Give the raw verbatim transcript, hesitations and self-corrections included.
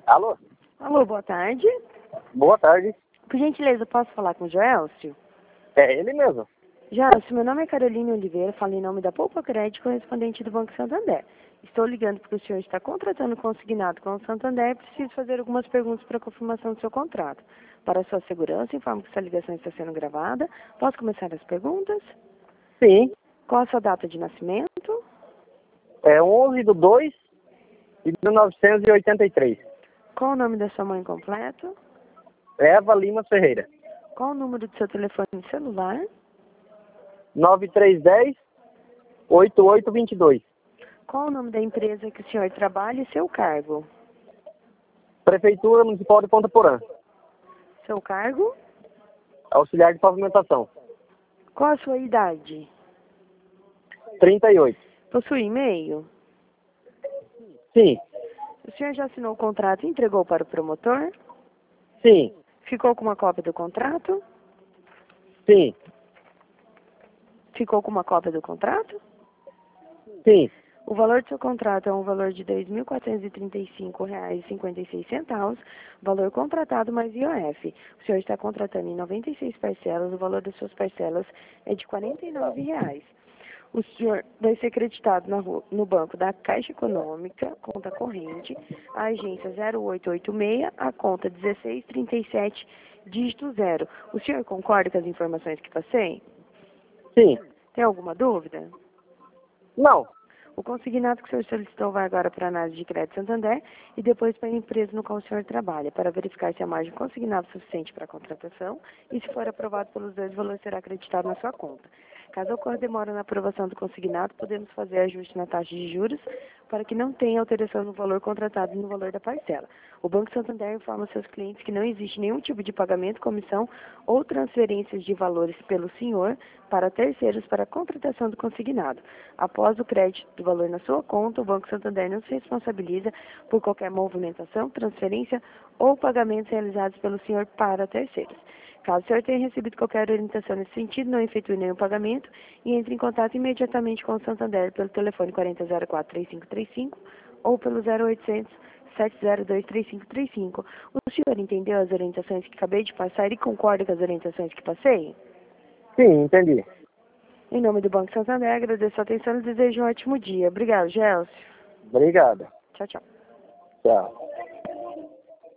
Alô? Alô, boa tarde. Boa tarde. Por gentileza, posso falar com o Joelcio? É ele mesmo. Joelcio, meu nome é Carolina Oliveira, falo em nome da Poupa Crédito, correspondente do Banco Santander. Estou ligando porque o senhor está contratando consignado com o Santander e preciso fazer algumas perguntas para confirmação do seu contrato. Para sua segurança, informo que essa ligação está sendo gravada. Posso começar as perguntas? Sim. Qual a sua data de nascimento? É onze de dois de mil novecentos e oitenta e três. Qual o nome da sua mãe completo? Eva Lima Ferreira. Qual o número do seu telefone celular? nove três um zero, oito oito dois dois. Qual o nome da empresa que o senhor trabalha e seu cargo? Prefeitura Municipal de Ponta Porã. Seu cargo? Auxiliar de pavimentação. Qual a sua idade? trinta e oito. Possui e-mail? Sim. O senhor já assinou o contrato e entregou para o promotor? Sim. Ficou com uma cópia do contrato? Sim. Ficou com uma cópia do contrato? Sim. O valor do seu contrato é um valor de dois mil quatrocentos e trinta e cinco reais e cinquenta e seis centavos, valor contratado mais I O F. O senhor está contratando em noventa e seis parcelas, o valor das suas parcelas é de quarenta e nove reais. O senhor vai ser creditado na rua, no banco da Caixa Econômica, conta corrente, a agência zero oito oito seis, a conta dezesseis trinta e sete, dígito zero. O senhor concorda com as informações que passei? Sim. Tem alguma dúvida? Não. O consignado que o senhor solicitou vai agora para a análise de crédito Santander e depois para a empresa no qual o senhor trabalha, para verificar se a margem consignada é suficiente para a contratação e, se for aprovado pelos dois, o valor será acreditado na sua conta. Caso ocorra demora na aprovação do consignado, podemos fazer ajuste na taxa de juros para que não tenha alteração no valor contratado e no valor da parcela. O Banco Santander informa seus clientes que não existe nenhum tipo de pagamento, comissão ou transferências de valores pelo senhor para terceiros para a contratação do consignado. Após o crédito do valor na sua conta, o Banco Santander não se responsabiliza por qualquer movimentação, transferência ou pagamentos realizados pelo senhor para terceiros. Caso o senhor tenha recebido qualquer orientação nesse sentido, não efetue nenhum pagamento e entre em contato imediatamente com o Santander pelo telefone quarenta zero quatro, três cinco três cinco ou pelo zero oitocentos, sete zero dois, três cinco três cinco. O senhor entendeu as orientações que acabei de passar e concorda com as orientações que passei? Sim, entendi. Em nome do Banco Santander, agradeço a atenção e desejo um ótimo dia. Obrigado, Gelson. Obrigado. Tchau, tchau. Tchau.